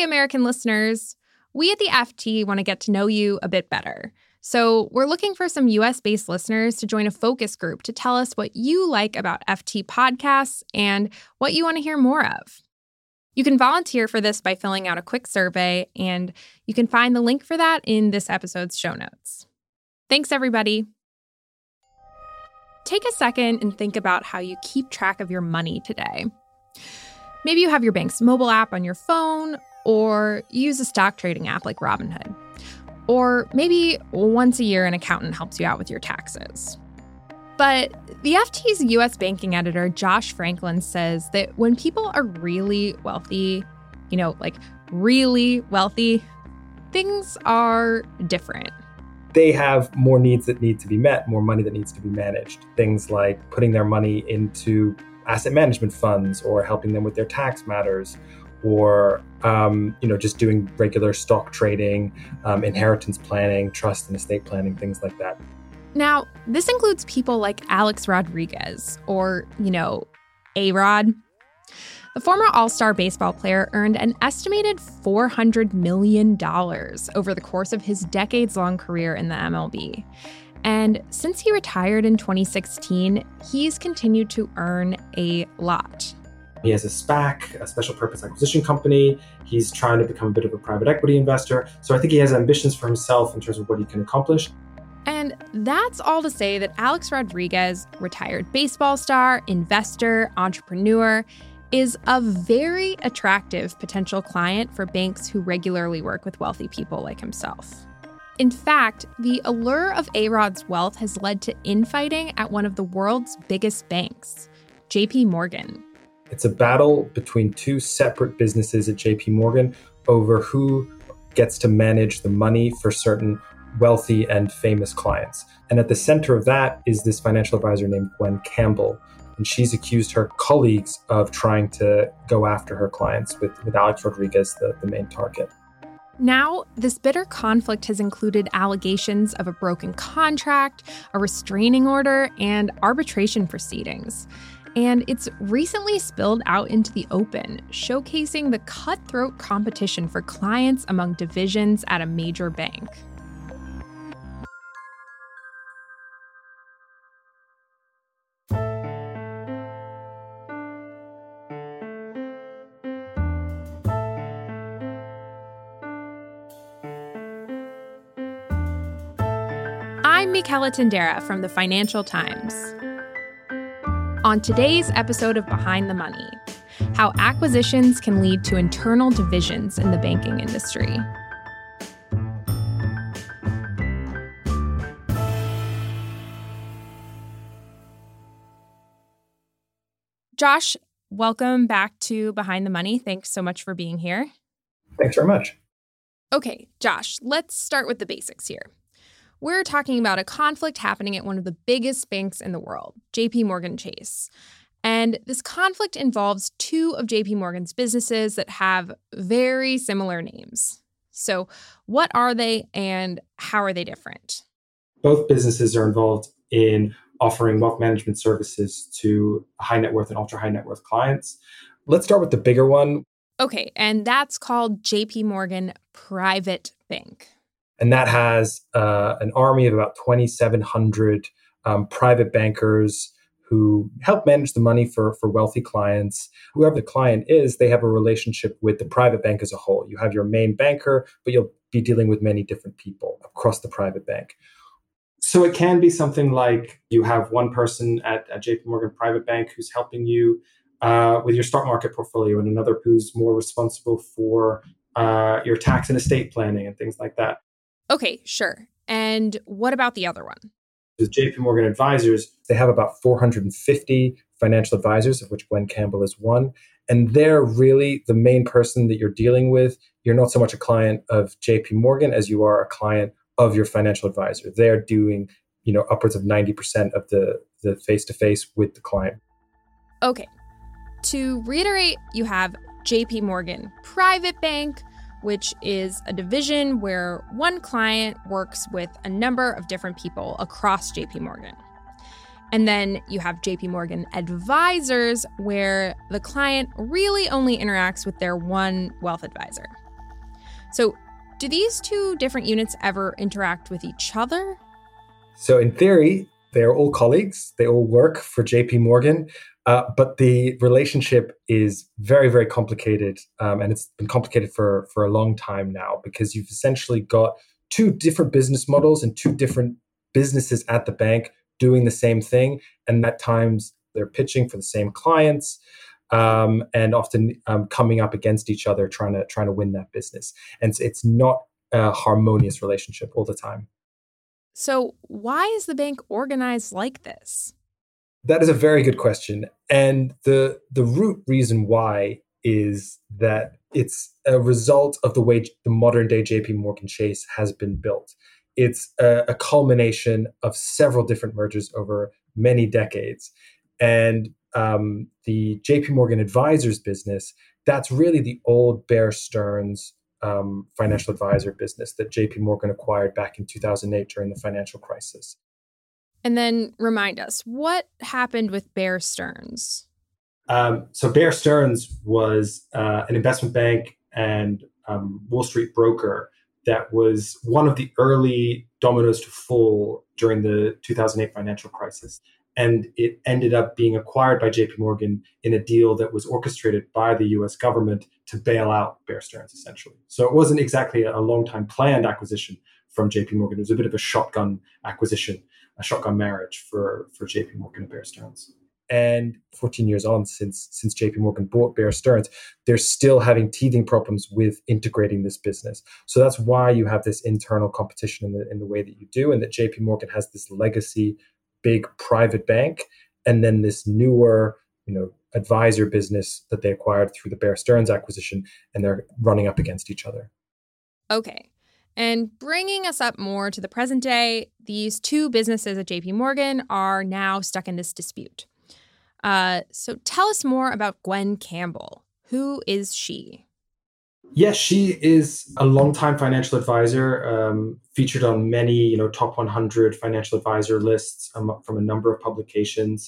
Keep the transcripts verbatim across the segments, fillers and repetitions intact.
American listeners. We at the F T want to get to know you a bit better. So we're looking for some U S-based listeners to join a focus group to tell us what you like about F T podcasts and what you want to hear more of. You can volunteer for this by filling out a quick survey, and you can find the link for that in this episode's show notes. Thanks, everybody. Take a second and think about how you keep track of your money today. Maybe you have your bank's mobile app on your phone, or you use a stock trading app like Robinhood. Or maybe once a year, an accountant helps you out with your taxes. But the F T's U S banking editor, Josh Franklin, says that when people are really wealthy, you know, like really wealthy, things are different. They have more needs that need to be met, more money that needs to be managed. Things like putting their money into asset management funds or helping them with their tax matters, or um, you know, just doing regular stock trading, um, inheritance planning, trust and estate planning, things like that. Now, this includes people like Alex Rodriguez, or, you know, A-Rod. The former All-Star baseball player earned an estimated four hundred million dollars over the course of his decades-long career in the M L B. And since he retired in twenty sixteen, he's continued to earn a lot. He has a SPAC, a special purpose acquisition company. He's trying to become a bit of a private equity investor. So I think he has ambitions for himself in terms of what he can accomplish. And that's all to say that Alex Rodriguez, retired baseball star, investor, entrepreneur, is a very attractive potential client for banks who regularly work with wealthy people like himself. In fact, the allure of A-Rod's wealth has led to infighting at one of the world's biggest banks, J P Morgan. It's a battle between two separate businesses at J P Morgan over who gets to manage the money for certain wealthy and famous clients. And at the center of that is this financial advisor named Gwen Campbell. And she's accused her colleagues of trying to go after her clients, with, with Alex Rodriguez the, the main target. Now, this bitter conflict has included allegations of a broken contract, a restraining order, and arbitration proceedings. And it's recently spilled out into the open, showcasing the cutthroat competition for clients among divisions at a major bank. I'm Michela Tindera from the Financial Times. On today's episode of Behind the Money, how acquisitions can lead to internal divisions in the banking industry. Josh, welcome back to Behind the Money. Thanks so much for being here. Thanks very much. Okay, Josh, let's start with the basics here. We're talking about a conflict happening at one of the biggest banks in the world, J P Morgan Chase. And this conflict involves two of J P Morgan's businesses that have very similar names. So what are they and how are they different? Both businesses are involved in offering wealth management services to high net worth and ultra high net worth clients. Let's start with the bigger one. Okay, and that's called J P Morgan Private Bank. And that has uh, an army of about twenty-seven hundred um, private bankers who help manage the money for, for wealthy clients. Whoever the client is, they have a relationship with the private bank as a whole. You have your main banker, but you'll be dealing with many different people across the private bank. So it can be something like you have one person at, at J P Morgan Private Bank who's helping you uh, with your stock market portfolio, and another who's more responsible for uh, your tax and estate planning and things like that. Okay, sure. And what about the other one? With J P Morgan Advisors, they have about four hundred fifty financial advisors, of which Gwen Campbell is one. And they're really the main person that you're dealing with. You're not so much a client of J P Morgan as you are a client of your financial advisor. They're doing, you know, upwards of ninety percent of the, the face-to-face with the client. Okay. To reiterate, you have J P Morgan Private Bank, which is a division where one client works with a number of different people across J P Morgan. And then you have J P Morgan Advisors, where the client really only interacts with their one wealth advisor. So do these two different units ever interact with each other? So in theory, they're all colleagues. They all work for J P Morgan. Uh, but the relationship is very, very complicated. Um, and it's been complicated for, for a long time now because you've essentially got two different business models and two different businesses at the bank doing the same thing. And at times they're pitching for the same clients um, and often um, coming up against each other, trying to trying to win that business. And it's, it's not a harmonious relationship all the time. So why is the bank organized like this? That is a very good question. And the the root reason why is that it's a result of the way the modern day J P Morgan Chase has been built. It's a, a culmination of several different mergers over many decades. And um, the J P Morgan Advisors business, that's really the old Bear Stearns um, financial advisor business that J P Morgan acquired back in two thousand eight during the financial crisis. And then remind us, what happened with Bear Stearns? Um, so Bear Stearns was uh, an investment bank and um, Wall Street broker that was one of the early dominoes to fall during the two thousand eight financial crisis. And it ended up being acquired by J P Morgan in a deal that was orchestrated by the U S government to bail out Bear Stearns, essentially. So it wasn't exactly a long-time planned acquisition from J P Morgan. It was a bit of a shotgun acquisition, a shotgun marriage for, for J P Morgan and Bear Stearns. And fourteen years on since since J P Morgan bought Bear Stearns, they're still having teething problems with integrating this business. So that's why you have this internal competition in the in the way that you do, and that J P Morgan has this legacy big private bank, and then this newer, you know, advisor business that they acquired through the Bear Stearns acquisition, and they're running up against each other. Okay. And bringing us up more to the present day, these two businesses at J P Morgan are now stuck in this dispute. Uh, so tell us more about Gwen Campbell. Who is she? Yes, she is a longtime financial advisor, um, featured on many, you know, top one hundred financial advisor lists um, from a number of publications.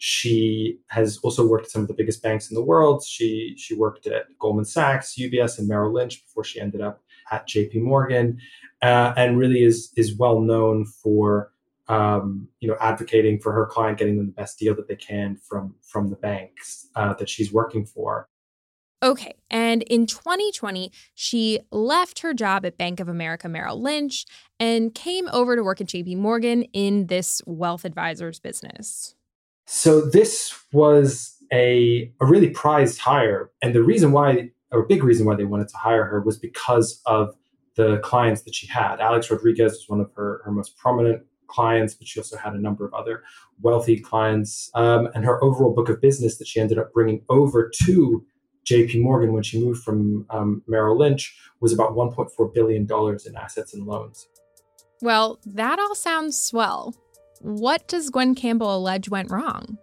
She has also worked at some of the biggest banks in the world. She she worked at Goldman Sachs, U B S, and Merrill Lynch before she ended up at J P Morgan, uh, and really is is well known for um, you know advocating for her client, getting them the best deal that they can from from the banks uh, that she's working for. Okay, and in twenty twenty, she left her job at Bank of America Merrill Lynch and came over to work at J P Morgan in this wealth advisors business. So this was a, a really prized hire. And the reason why, or a big reason why they wanted to hire her was because of the clients that she had. Alex Rodriguez was one of her, her most prominent clients, but she also had a number of other wealthy clients. Um, and her overall book of business that she ended up bringing over to J P Morgan when she moved from um, Merrill Lynch was about one point four billion dollars in assets and loans. Well, that all sounds swell. What does Gwen Campbell allege went wrong?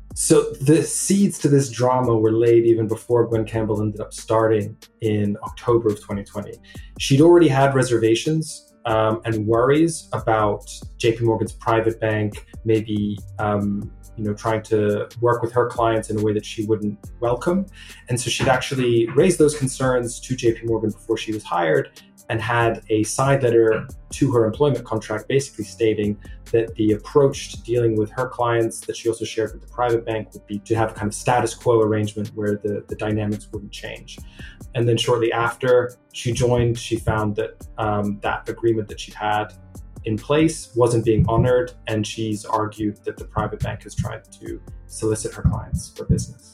So the seeds to this drama were laid even before Gwen Campbell ended up starting in October of twenty twenty. She'd already had reservations um, and worries about J P Morgan's private bank, maybe um, you know, trying to work with her clients in a way that she wouldn't welcome. And so she'd actually raised those concerns to J P Morgan before she was hired and had a side letter to her employment contract basically stating that the approach to dealing with her clients that she also shared with the private bank would be to have a kind of status quo arrangement where the, the dynamics wouldn't change. And then shortly after she joined, she found that um, that agreement that she'd had in place wasn't being honored, and she's argued that the private bank has tried to solicit her clients for business.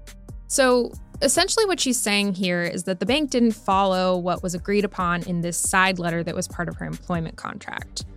So essentially what she's saying here is that the bank didn't follow what was agreed upon in this side letter that was part of her employment contract.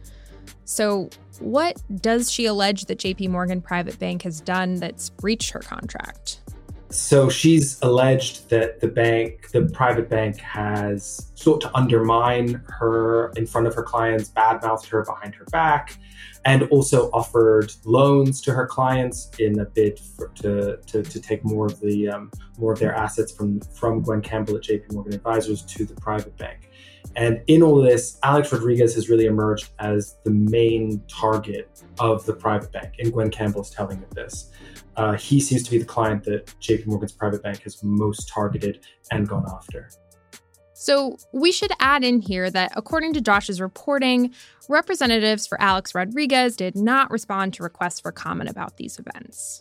So what does she allege that J P Morgan Private Bank has done that's breached her contract? So she's alleged that the bank, the private bank, has sought to undermine her in front of her clients, badmouthed her behind her back, and also offered loans to her clients in a bid for, to, to to take more of the um, more of their assets from from Gwen Campbell at J P Morgan Advisors to the private bank. And in all this, Alex Rodriguez has really emerged as the main target of the private bank, and Gwen Campbell is telling of this. Uh, he seems to be the client that J P Morgan's private bank has most targeted and gone after. So we should add in here that according to Josh's reporting, representatives for Alex Rodriguez did not respond to requests for comment about these events.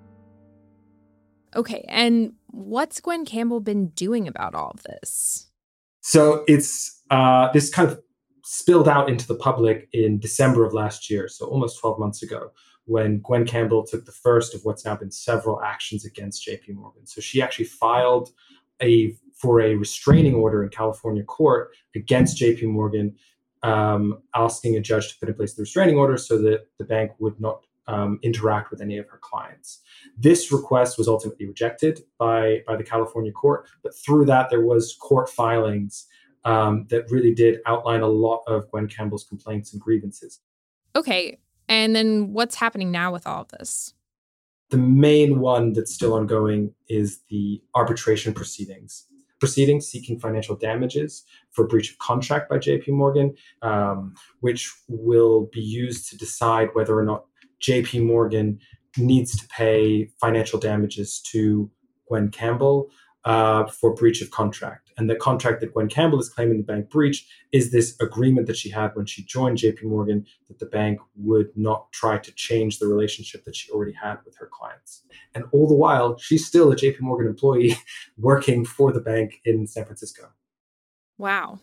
Okay, and what's Gwen Campbell been doing about all of this? So it's uh, this kind of spilled out into the public in December of last year, so almost twelve months ago, when Gwen Campbell took the first of what's now been several actions against J P Morgan. So she actually filed a for a restraining order in California court against J P Morgan, um, asking a judge to put in place the restraining order so that the bank would not um, interact with any of her clients. This request was ultimately rejected by, by the California court, but through that there was court filings um, that really did outline a lot of Gwen Campbell's complaints and grievances. Okay, and then what's happening now with all of this? The main one that's still ongoing is the arbitration proceedings. Proceedings seeking financial damages for breach of contract by J P Morgan, um, which will be used to decide whether or not J P Morgan needs to pay financial damages to Gwen Campbell uh, for breach of contract. And the contract that Gwen Campbell is claiming the bank breached is this agreement that she had when she joined J P Morgan that the bank would not try to change the relationship that she already had with her clients. And all the while, she's still a J P Morgan employee working for the bank in San Francisco. Wow.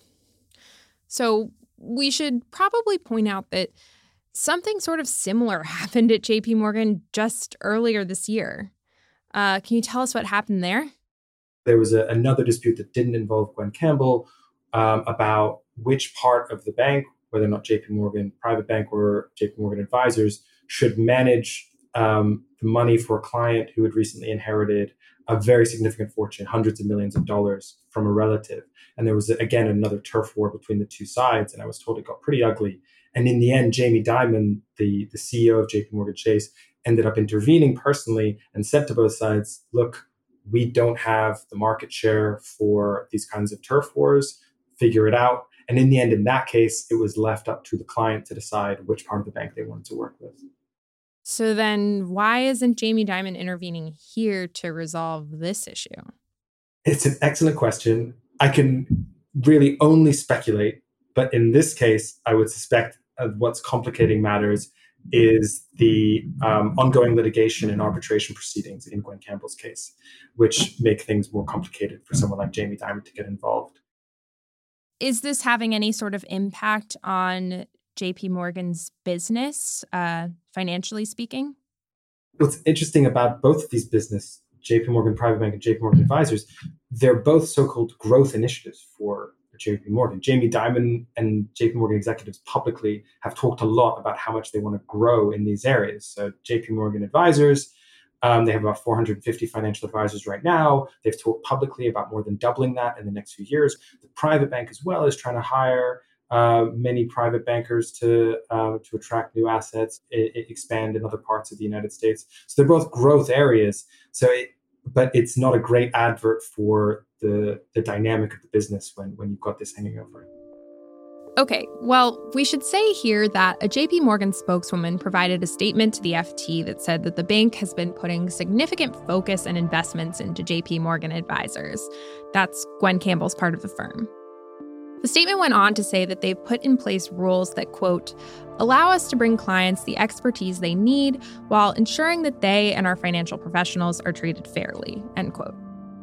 So we should probably point out that something sort of similar happened at J P Morgan just earlier this year. Uh, can you tell us what happened there? There was a, another dispute that didn't involve Gwen Campbell um, about which part of the bank, whether or not J P Morgan Private Bank or J P Morgan Advisors, should manage um, the money for a client who had recently inherited a very significant fortune, hundreds of millions of dollars from a relative. And there was, again, another turf war between the two sides. And I was told it got pretty ugly. And in the end, Jamie Dimon, the, the C E O of J P Morgan Chase, ended up intervening personally and said to both sides, look, we don't have the market share for these kinds of turf wars, figure it out. And in the end, in that case, it was left up to the client to decide which part of the bank they wanted to work with. So then why isn't Jamie Dimon intervening here to resolve this issue? It's an excellent question. I can really only speculate, but in this case, I would suspect uh, what's complicating matters is the um, ongoing litigation and arbitration proceedings in Gwen Campbell's case, which make things more complicated for someone like Jamie Dimon to get involved. Is this having any sort of impact on J P Morgan's business, uh, financially speaking? What's interesting about both of these business, J P Morgan Private Bank and J P Morgan Advisors, they're both so-called growth initiatives for J P Morgan. Jamie Dimon and J P Morgan executives publicly have talked a lot about how much they want to grow in these areas. So J P Morgan Advisors, um, they have about four hundred fifty financial advisors right now. They've talked publicly about more than doubling that in the next few years. The private bank as well is trying to hire uh, many private bankers to uh, to attract new assets, I- I expand in other parts of the United States. So they're both growth areas. So, it, but it's not a great advert for the the dynamic of the business when when you've got this hanging over it. Okay, well, we should say here that a J P Morgan spokeswoman provided a statement to the F T that said that the bank has been putting significant focus and investments into J P Morgan Advisors. That's Gwen Campbell's part of the firm. The statement went on to say that they've put in place rules that, quote, allow us to bring clients the expertise they need while ensuring that they and our financial professionals are treated fairly, end quote.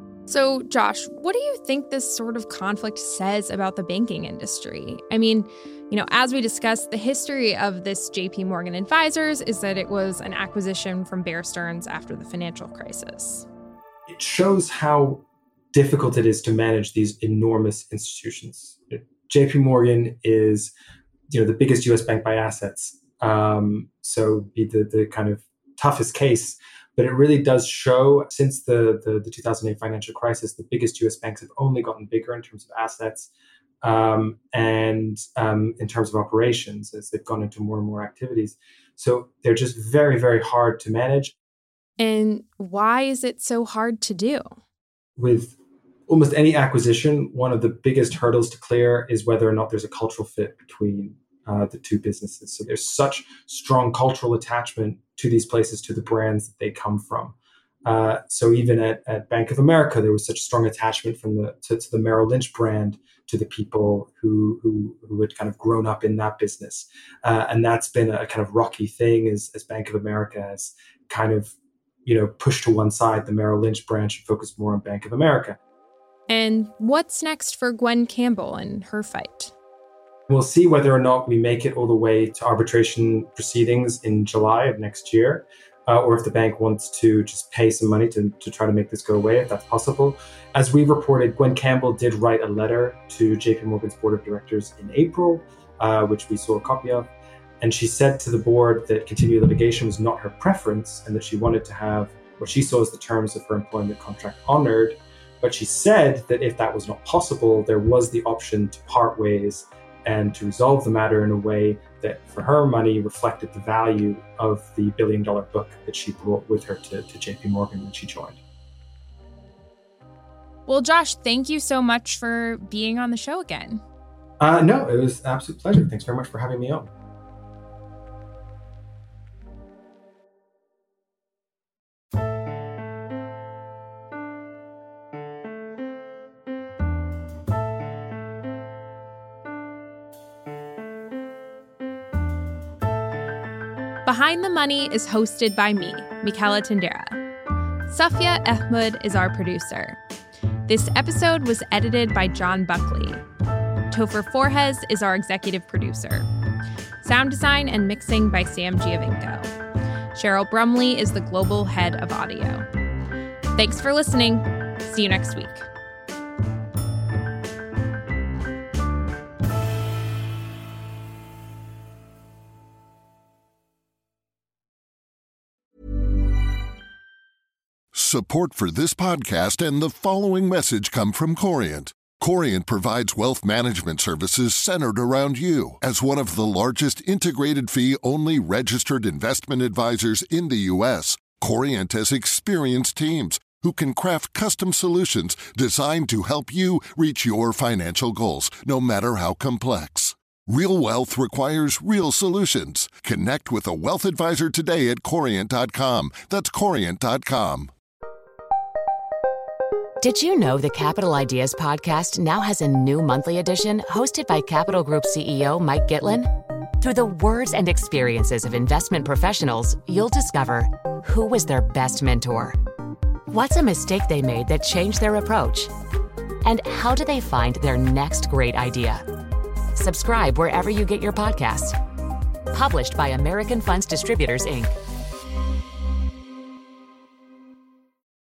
So, Josh, what do you think this sort of conflict says about the banking industry? I mean, you know, as we discussed, the history of this J P Morgan Advisors is that it was an acquisition from Bear Stearns after the financial crisis. It shows how difficult it is to manage these enormous institutions. J P Morgan is, you know, the biggest U S bank by assets, um, so be the the kind of toughest case. But it really does show, since the, the, the two thousand eight financial crisis, the biggest U S banks have only gotten bigger in terms of assets um, and um, in terms of operations as they've gone into more and more activities. So they're just very, very hard to manage. And why is it so hard to do? With almost any acquisition, one of the biggest hurdles to clear is whether or not there's a cultural fit between uh, the two businesses. So there's such strong cultural attachment to these places, to the brands that they come from. Uh, so even at, at Bank of America, there was such a strong attachment from the to, to the Merrill Lynch brand to the people who who, who had kind of grown up in that business, uh, and that's been a kind of rocky thing as, as Bank of America has kind of you know pushed to one side the Merrill Lynch branch and focused more on Bank of America. And what's next for Gwen Campbell and her fight? We'll see whether or not we make it all the way to arbitration proceedings in July of next year. Uh, or if the bank wants to just pay some money to, to try to make this go away, if that's possible. As we reported, Gwen Campbell did write a letter to J P Morgan's board of directors in April, uh, which we saw a copy of. And she said to the board that continued litigation was not her preference and that she wanted to have what she saw as the terms of her employment contract honored. But she said that if that was not possible, there was the option to part ways and to resolve the matter in a way that, for her money, reflected the value of the billion dollar book that she brought with her to, to J P Morgan when she joined. Well, Josh, thank you so much for being on the show again. Uh, no, it was an absolute pleasure. Thanks very much for having me on. Behind the Money is hosted by me, Michaela Tindera. Safia Ahmed is our producer. This episode was edited by John Buckley. Topher Forhes is our executive producer. Sound design and mixing by Sam Giovinco. Cheryl Brumley is the global head of audio. Thanks for listening. See you next week. Support for this podcast and the following message come from Corient. Corient provides wealth management services centered around you. As one of the largest integrated fee-only registered investment advisors in the U S, Corient has experienced teams who can craft custom solutions designed to help you reach your financial goals, no matter how complex. Real wealth requires real solutions. Connect with a wealth advisor today at corient dot com. That's corient dot com. Did you know the Capital Ideas podcast now has a new monthly edition hosted by Capital Group C E O Mike Gitlin? Through the words and experiences of investment professionals, you'll discover who was their best mentor, what's a mistake they made that changed their approach, and how do they find their next great idea. Subscribe wherever you get your podcasts. Published by American Funds Distributors, Incorporated